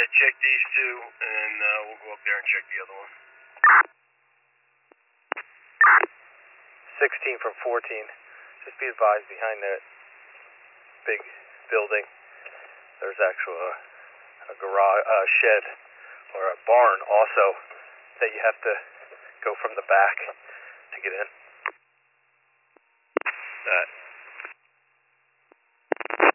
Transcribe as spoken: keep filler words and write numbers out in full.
check these two, and uh, we'll go up there and check the other one. sixteen from fourteen. Just be advised, behind that big building, there's actually a, a garage, a shed, or a barn also, that you have to go from the back to get in. That.